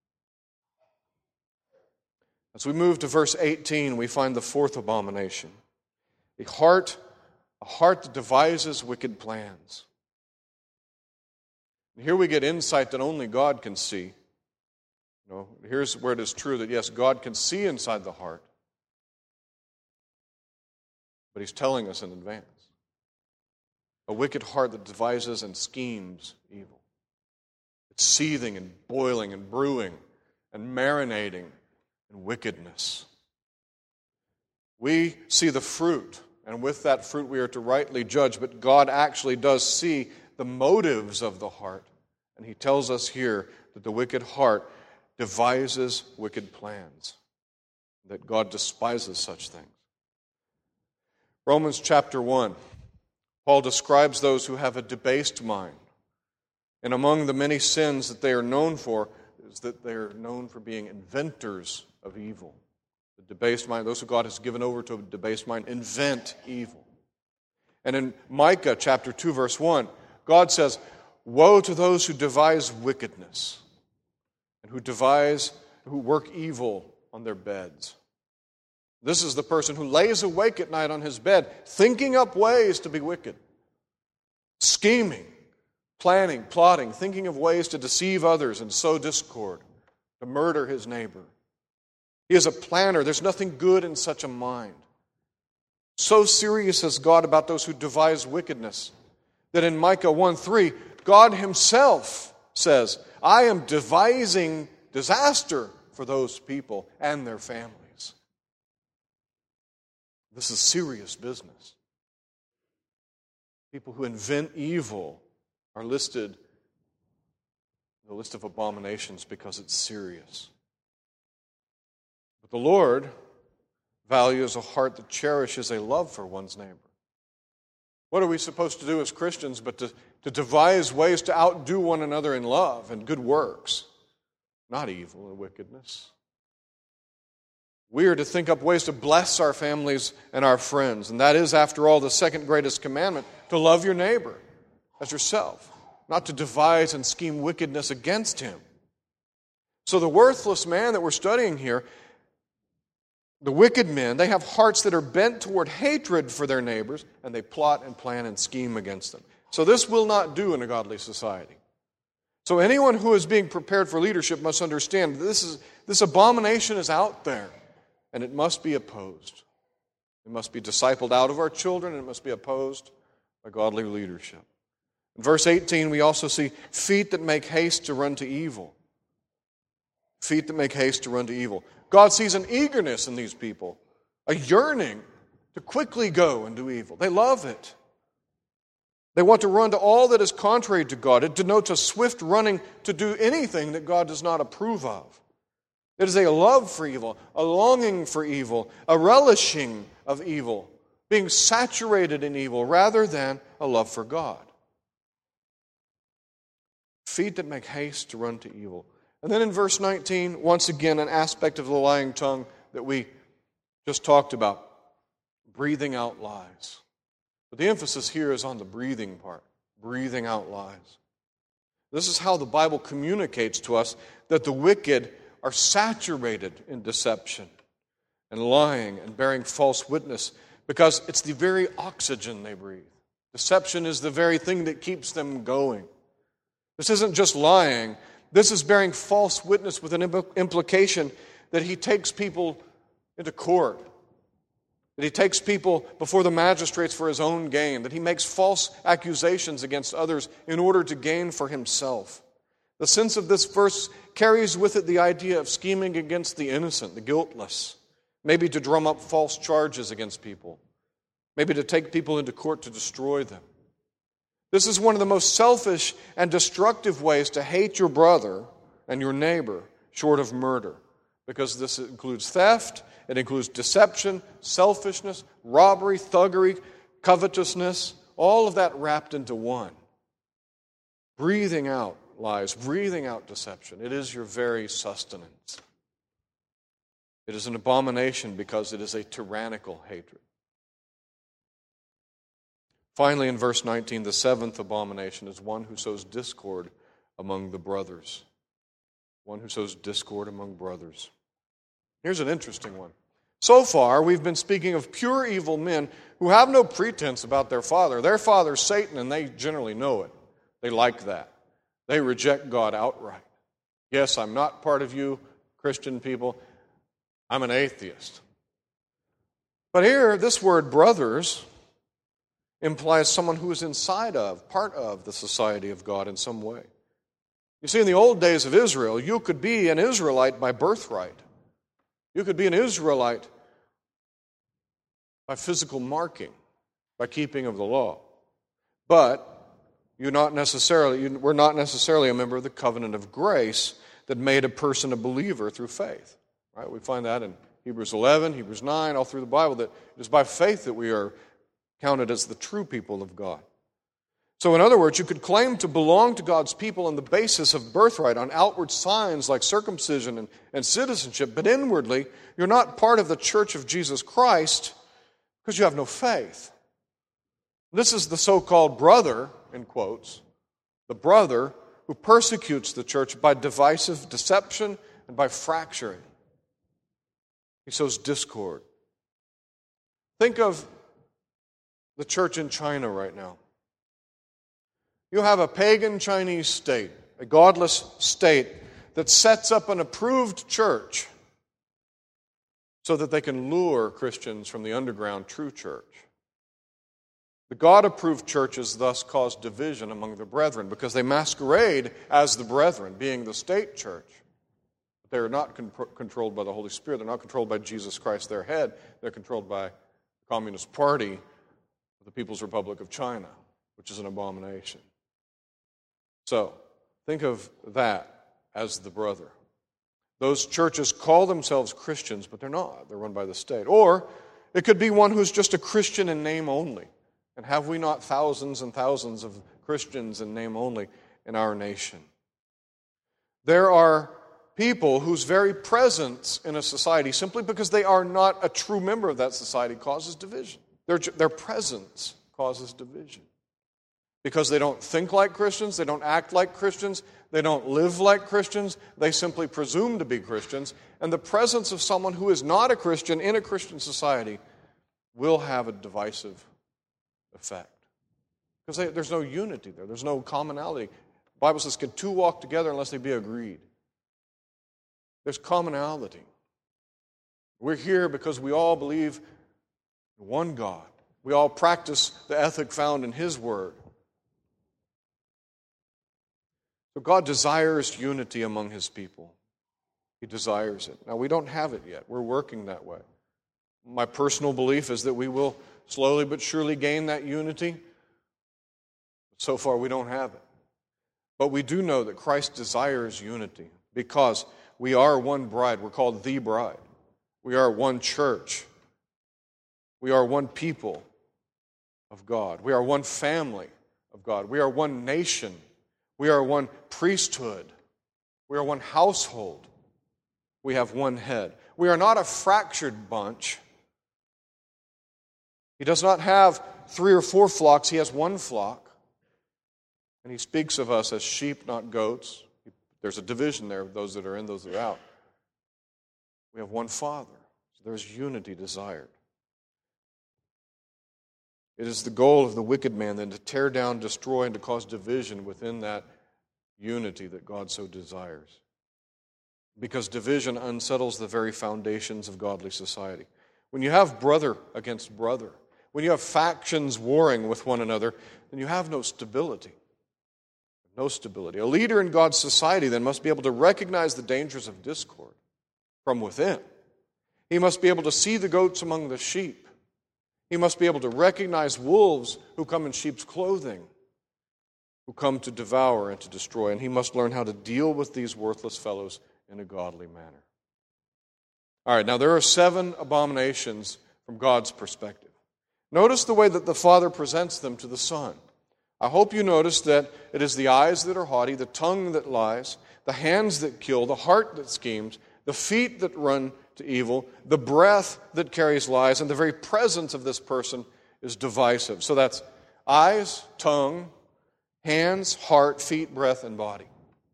As we move to verse eighteen, we find the fourth abomination. A heart, a heart that devises wicked plans. And here we get insight that only God can see. You know, here's where it is true that, yes, God can see inside the heart. But He's telling us in advance. A wicked heart that devises and schemes evil. It's seething and boiling and brewing and marinating in wickedness. We see the fruit, and with that fruit we are to rightly judge, but God actually does see the motives of the heart. And He tells us here that the wicked heart devises wicked plans, that God despises such things. Romans chapter one, Paul describes those who have a debased mind. And among the many sins that they are known for is that they are known for being inventors of evil. The debased mind, those who God has given over to a debased mind, invent evil. And in Micah chapter two, verse one, God says, "Woe to those who devise wickedness and who devise, who work evil on their beds." This is the person who lays awake at night on his bed, thinking up ways to be wicked, scheming, planning, plotting, thinking of ways to deceive others and sow discord, to murder his neighbor. He is a planner. There's nothing good in such a mind. So serious is God about those who devise wickedness that in Micah one three, God Himself says, "I am devising disaster for those people and their families." This is serious business. People who invent evil are listed in the list of abominations because it's serious. But the Lord values a heart that cherishes a love for one's neighbor. What are we supposed to do as Christians but to, to devise ways to outdo one another in love and good works, not evil and wickedness? We are to think up ways to bless our families and our friends. And that is, after all, the second greatest commandment, to love your neighbor as yourself. not to devise and scheme wickedness against him. So the worthless man that we're studying here, the wicked men, they have hearts that are bent toward hatred for their neighbors, and they plot and plan and scheme against them. So this will not do in a godly society. So anyone who is being prepared for leadership must understand that this is this abomination is out there, and it must be opposed. It must be discipled out of our children, and it must be opposed by godly leadership. In verse eighteen, we also see feet that make haste to run to evil. Feet that make haste to run to evil. God sees an eagerness in these people, a yearning to quickly go and do evil. They love it. They want to run to all that is contrary to God. It denotes a swift running to do anything that God does not approve of. It is a love for evil, a longing for evil, a relishing of evil, being saturated in evil rather than a love for God. Feet that make haste to run to evil. And then in verse nineteen, once again, an aspect of the lying tongue that we just talked about, breathing out lies. But the emphasis here is on the breathing part, breathing out lies. This is how the Bible communicates to us that the wicked are saturated in deception and lying and bearing false witness, because it's the very oxygen they breathe. Deception is the very thing that keeps them going. This isn't just lying. This is bearing false witness with an implication that he takes people into court, that he takes people before the magistrates for his own gain, that he makes false accusations against others in order to gain for himself. The sense of this verse carries with it the idea of scheming against the innocent, the guiltless, maybe to drum up false charges against people, maybe to take people into court to destroy them. This is one of the most selfish and destructive ways to hate your brother and your neighbor, short of murder, because this includes theft, it includes deception, selfishness, robbery, thuggery, covetousness, all of that wrapped into one. Breathing out lies, breathing out deception. It is your very sustenance. It is an abomination because it is a tyrannical hatred. Finally, in verse nineteen, the seventh abomination is one who sows discord among the brothers. One who sows discord among brothers. Here's an interesting one. So far, we've been speaking of pure evil men who have no pretense about their father. Their father's Satan, and they generally know it. They like that. They reject God outright. Yes, I'm not part of you, Christian people. I'm an atheist. But here, this word brothers implies someone who is inside of, part of the society of God in some way. You see, in the old days of Israel, you could be an Israelite by birthright. You could be an Israelite by physical marking, by keeping of the law. But you're not necessarily, you were not necessarily a member of the covenant of grace that made a person a believer through faith. Right? We find that in Hebrews eleven, Hebrews nine, all through the Bible, that it is by faith that we are counted as the true people of God. So in other words, you could claim to belong to God's people on the basis of birthright, on outward signs like circumcision and, and citizenship, but inwardly, you're not part of the church of Jesus Christ because you have no faith. This is the so-called brother, in quotes, the brother who persecutes the church by divisive deception and by fracturing. He sows discord. Think of the church in China right now. You have a pagan Chinese state, a godless state, that sets up an approved church so that they can lure Christians from the underground true church. The God-approved churches thus cause division among the brethren because they masquerade as the brethren, being the state church. But they are not con- controlled by the Holy Spirit. They're not controlled by Jesus Christ, their head. They're controlled by the Communist Party of the People's Republic of China, which is an abomination. So, think of that as the brother. Those churches call themselves Christians, but they're not. They're run by the state. Or it could be one who's just a Christian in name only. And have we not thousands and thousands of Christians in name only in our nation? There are people whose very presence in a society, simply because they are not a true member of that society, causes division. Their, their presence causes division. because they don't think like Christians, they don't act like Christians, they don't live like Christians, they simply presume to be Christians, and the presence of someone who is not a Christian in a Christian society will have a divisive effect. Because they, there's no unity there, there's no commonality. The Bible says, can two walk together unless they be agreed? There's commonality. We're here because we all believe in one God. We all practice the ethic found in His Word. So God desires unity among His people. He desires it. Now, we don't have it yet. We're working that way. My personal belief is that we will slowly but surely gain that unity. So far, we don't have it. But we do know that Christ desires unity because we are one bride. We're called the bride. We are one church. We are one people of God. We are one family of God. We are one nation. We are one priesthood. We are one household. We have one head. We are not a fractured bunch. He does not have three or four flocks. He has one flock. And He speaks of us as sheep, not goats. There's a division there of those that are in, those that are out. We have one Father. So there's unity desired. It is the goal of the wicked man then to tear down, destroy, and to cause division within that unity that God so desires. Because division unsettles the very foundations of godly society. When you have brother against brother, when you have factions warring with one another, then you have no stability. No stability. A leader in God's society then must be able to recognize the dangers of discord from within. He must be able to see the goats among the sheep. He must be able to recognize wolves who come in sheep's clothing, who come to devour and to destroy. And he must learn how to deal with these worthless fellows in a godly manner. All right, now there are seven abominations from God's perspective. Notice the way that the Father presents them to the Son. I hope you notice that it is the eyes that are haughty, the tongue that lies, the hands that kill, the heart that schemes, the feet that run to evil, the breath that carries lies, and the very presence of this person is divisive. So that's eyes, tongue, hands, heart, feet, breath, and body.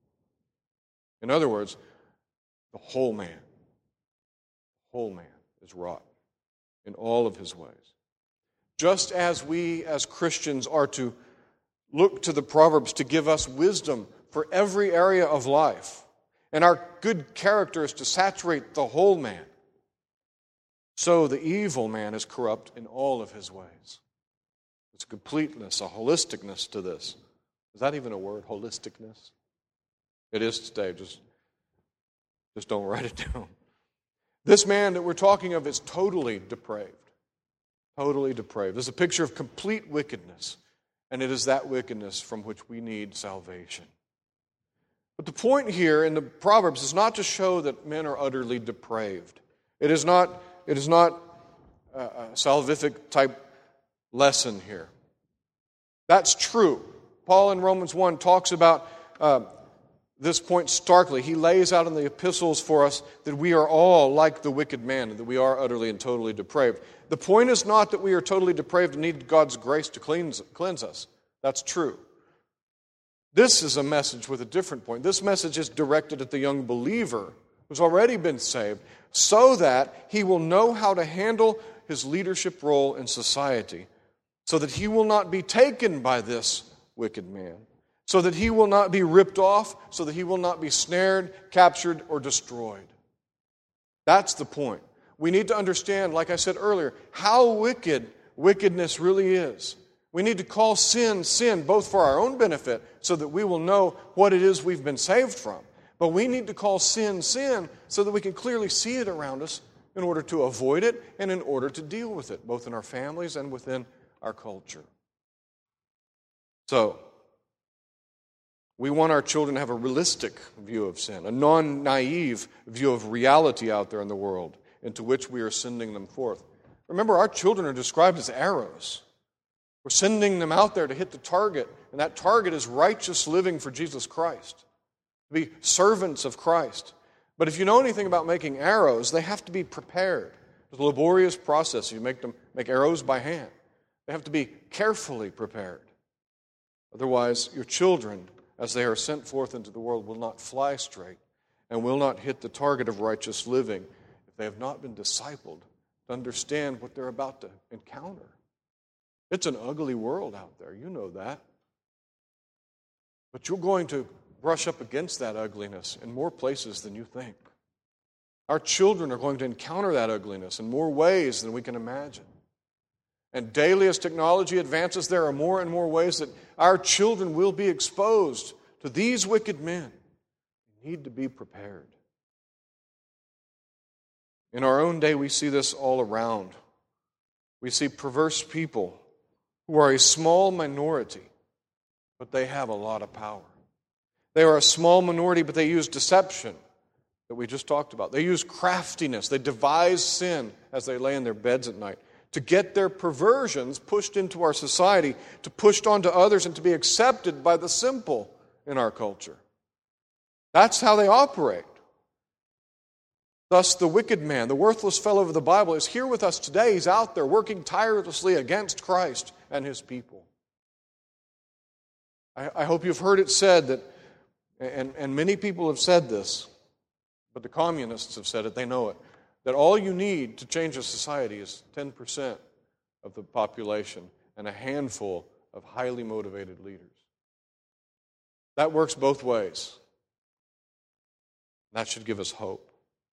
In other words, the whole man, the whole man is rotten in all of his ways. Just as we as Christians are to look to the Proverbs to give us wisdom for every area of life, and our good character is to saturate the whole man, so the evil man is corrupt in all of his ways. There's a completeness, a holisticness to this. Is that even a word, holisticness? It is today, just, just don't write it down. This man that we're talking of is totally depraved. Totally depraved. There's a picture of complete wickedness. And it is that wickedness from which we need salvation. But the point here in the Proverbs is not to show that men are utterly depraved. It is not, it is not a salvific type lesson here. That's true. Paul in Romans one talks about uh, this point starkly. He lays out in the epistles for us that we are all like the wicked man, and that we are utterly and totally depraved. The point is not that we are totally depraved and need God's grace to cleanse, cleanse us. That's true. This is a message with a different point. This message is directed at the young believer who's already been saved, so that he will know how to handle his leadership role in society, so that he will not be taken by this wicked man, so that he will not be ripped off, so that he will not be snared, captured, or destroyed. That's the point. We need to understand, like I said earlier, how wicked wickedness really is. We need to call sin, sin, both for our own benefit, so that we will know what it is we've been saved from. But we need to call sin, sin, so that we can clearly see it around us in order to avoid it and in order to deal with it, both in our families and within our culture. So, we want our children to have a realistic view of sin, a non-naive view of reality out there in the world into which we are sending them forth. Remember, our children are described as arrows. We're sending them out there to hit the target, and that target is righteous living for Jesus Christ, to be servants of Christ. But if you know anything about making arrows, they have to be prepared. It's a laborious process. You make them make arrows by hand. They have to be carefully prepared. Otherwise, your children, as they are sent forth into the world, will not fly straight and will not hit the target of righteous living if they have not been discipled to understand what they're about to encounter. It's an ugly world out there. You know that. But you're going to brush up against that ugliness in more places than you think. Our children are going to encounter that ugliness in more ways than we can imagine. And daily as technology advances, there are more and more ways that our children will be exposed to these wicked men. We need to be prepared. In our own day, we see this all around. We see perverse people who are a small minority, but they have a lot of power. They are a small minority, but they use deception that we just talked about. They use craftiness. They devise sin as they lay in their beds at night to get their perversions pushed into our society, to pushed onto others, and to be accepted by the simple in our culture. That's how they operate. Thus, the wicked man, the worthless fellow of the Bible, is here with us today. He's out there working tirelessly against Christ and His people. I, I hope you've heard it said that, and, and many people have said this, but the communists have said it, they know it, that all you need to change a society is ten percent of the population and a handful of highly motivated leaders. That works both ways. That should give us hope.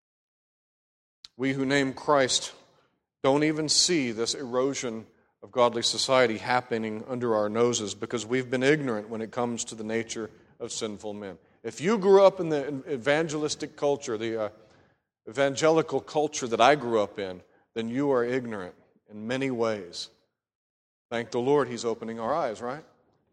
We who name Christ don't even see this erosion of godly society happening under our noses because we've been ignorant when it comes to the nature of sinful men. If you grew up in the evangelistic culture, the uh, evangelical culture that I grew up in, then you are ignorant in many ways. Thank the Lord He's opening our eyes, right?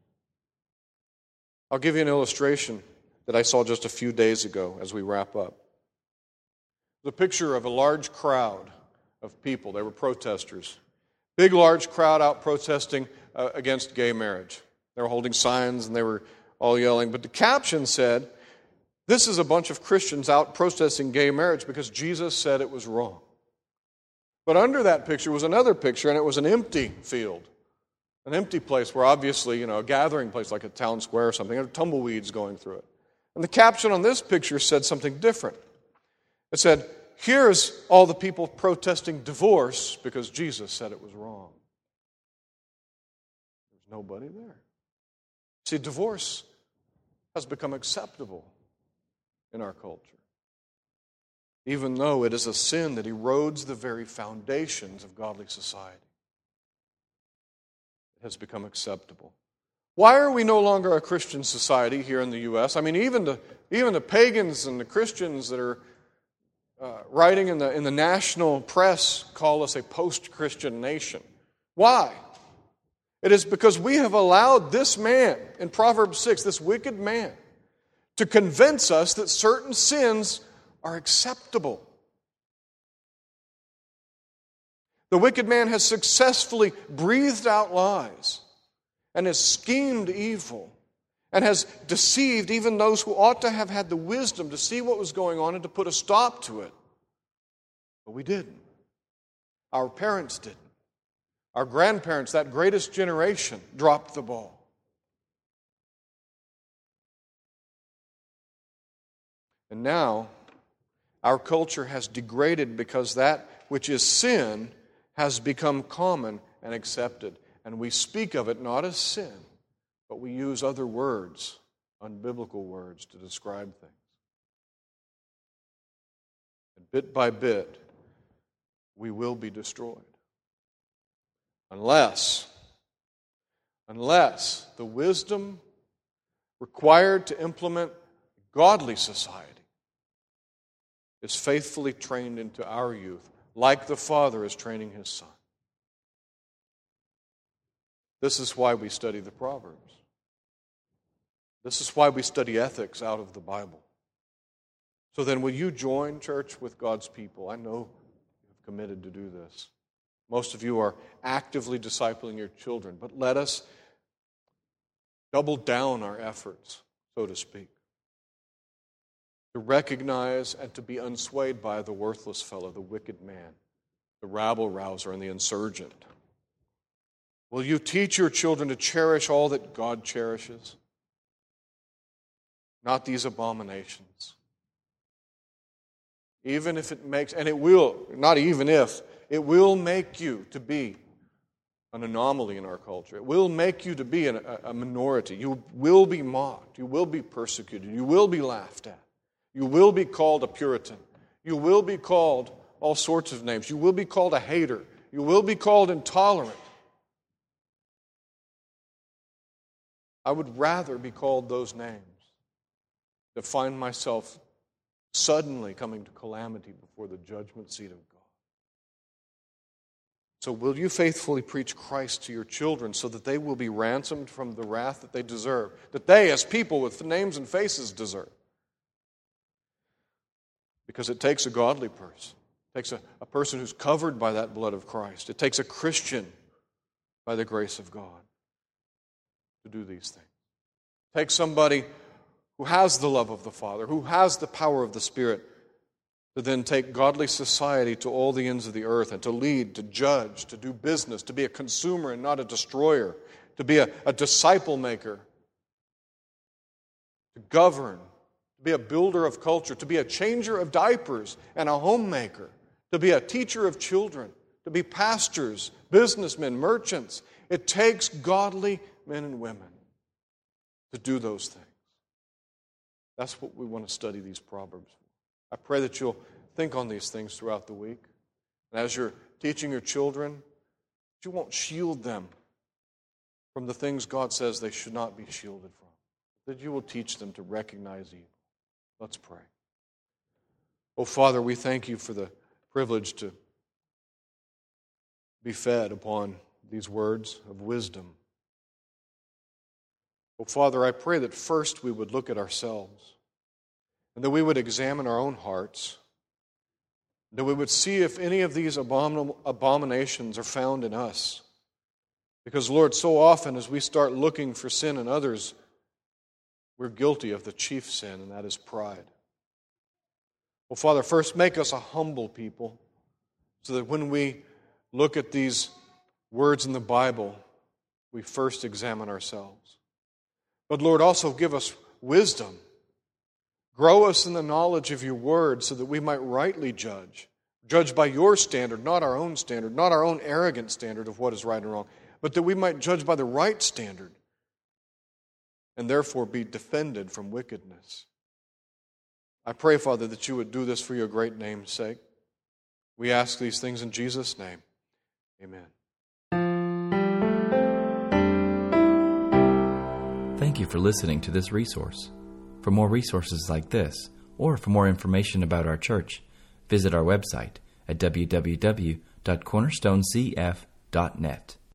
I'll give you an illustration that I saw just a few days ago as we wrap up. The picture of a large crowd of people. They were protesters. Big, large crowd out protesting uh, against gay marriage. They were holding signs and they were all yelling. But the caption said, "This is a bunch of Christians out protesting gay marriage because Jesus said it was wrong." But under that picture was another picture, and it was an empty field. An empty place where obviously, you know, a gathering place like a town square or something, there were tumbleweeds going through it. And the caption on this picture said something different. It said, "Here's all the people protesting divorce because Jesus said it was wrong." There's nobody there. See, divorce has become acceptable in our culture, even though it is a sin that erodes the very foundations of godly society. It has become acceptable. Why are we no longer a Christian society here in the U S? I mean, even the even the pagans and the Christians that are uh, writing in the in the national press call us a post-Christian nation. Why? It is because we have allowed this man in Proverbs six, this wicked man, to convince us that certain sins are acceptable. The wicked man has successfully breathed out lies and has schemed evil and has deceived even those who ought to have had the wisdom to see what was going on and to put a stop to it. But we didn't. Our parents didn't. Our grandparents, that greatest generation, dropped the ball. And now, our culture has degraded because that which is sin has become common and accepted. And we speak of it not as sin, but we use other words, unbiblical words, to describe things. And bit by bit, we will be destroyed. Unless, unless the wisdom required to implement godly society is faithfully trained into our youth, like the Father is training His Son. This is why we study the Proverbs. This is why we study ethics out of the Bible. So then, will you join, church, with God's people? I know you've committed to do this. Most of you are actively discipling your children, but let us double down our efforts, so to speak, to recognize and to be unswayed by the worthless fellow, the wicked man, the rabble-rouser, and the insurgent. Will you teach your children to cherish all that God cherishes? Not these abominations. Even if it makes, and it will, not even if, it will make you to be an anomaly in our culture. It will make you to be a, a minority. You will be mocked. You will be persecuted. You will be laughed at. You will be called a Puritan. You will be called all sorts of names. You will be called a hater. You will be called intolerant. I would rather be called those names than find myself suddenly coming to calamity before the judgment seat of God. So will you faithfully preach Christ to your children so that they will be ransomed from the wrath that they deserve, that they as people with names and faces deserve? Because it takes a godly person. It takes a, a person who's covered by that blood of Christ. It takes a Christian by the grace of God to do these things. It takes somebody who has the love of the Father, who has the power of the Spirit, to then take godly society to all the ends of the earth and to lead, to judge, to do business, to be a consumer and not a destroyer, to be a, a disciple maker, to govern, to be a builder of culture, to be a changer of diapers and a homemaker, to be a teacher of children, to be pastors, businessmen, merchants. It takes godly men and women to do those things. That's what we want to study these Proverbs for. I pray that you'll think on these things throughout the week. And as you're teaching your children, you won't shield them from the things God says they should not be shielded from. That you will teach them to recognize evil. Let's pray. Oh, Father, we thank you for the privilege to be fed upon these words of wisdom. Oh, Father, I pray that first we would look at ourselves and that we would examine our own hearts, that we would see if any of these abomin- abominations are found in us. Because, Lord, so often as we start looking for sin in others, we're guilty of the chief sin, and that is pride. Well, Father, first make us a humble people so that when we look at these words in the Bible, we first examine ourselves. But, Lord, also give us wisdom. Grow us in the knowledge of your word so that we might rightly judge. Judge by your standard, not our own standard, not our own arrogant standard of what is right and wrong, but that we might judge by the right standard and therefore be defended from wickedness. I pray, Father, that you would do this for your great name's sake. We ask these things in Jesus' name. Amen. Thank you for listening to this resource. For more resources like this, or for more information about our church, visit our website at w w w dot cornerstone c f dot net.